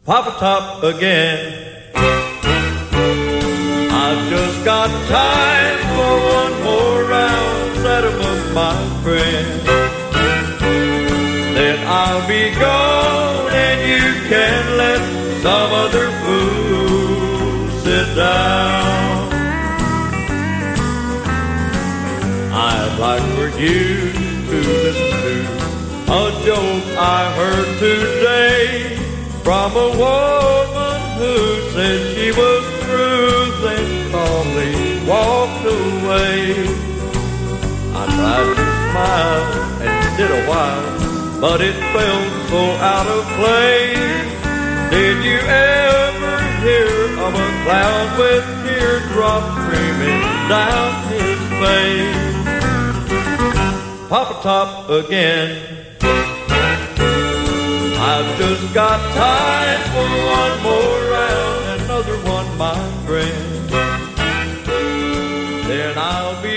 Papa Top again. I've just got time for one more round, set 'em up, my friend. Then I'll be gone and you can let some other fool sit down. I'd like for you to listen to a joke I heard today from a woman who said she was through, then calmly walked away. I tried to smile and did a while, but it felt so out of place. Did you ever hear of a clown with teardrops streaming down his face? Papa Top again. I've just got time for one more round, another one, my friend. Then I'll be